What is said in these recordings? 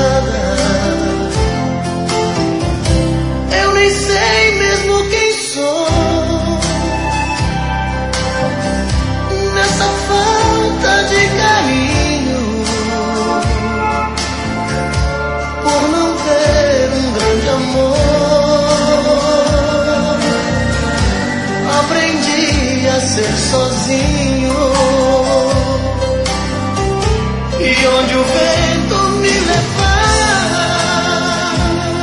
nada. Eu nem sei mesmo quem sou. Nessa falta de carinho, por não ter um grande amor, aprendi a ser sozinho. E onde o vento me levar,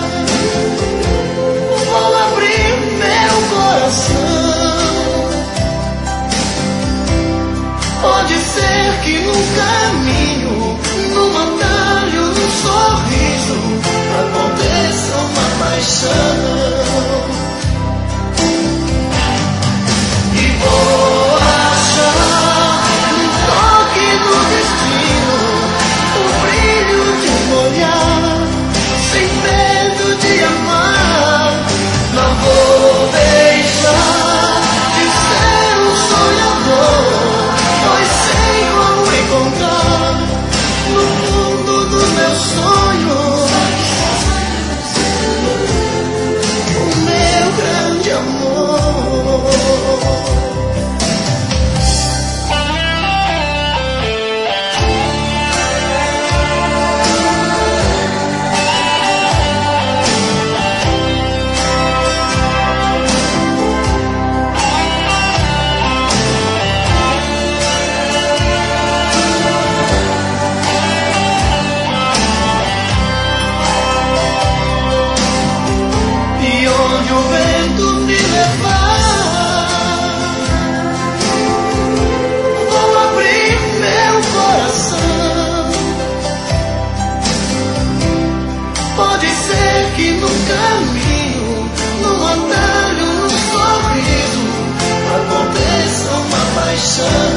vou abrir meu coração. Pode ser que num caminho, num atalho, num sorriso, aconteça uma paixão. E vou achar um toque do destino, o brilho de um olhar, sem medo de amar. Não vou deixar de ser um sonhador, pois sei como encontrar no fundo dos meus sonhos o meu grande amor. Que no caminho, num atalho, num sorriso, aconteça uma paixão.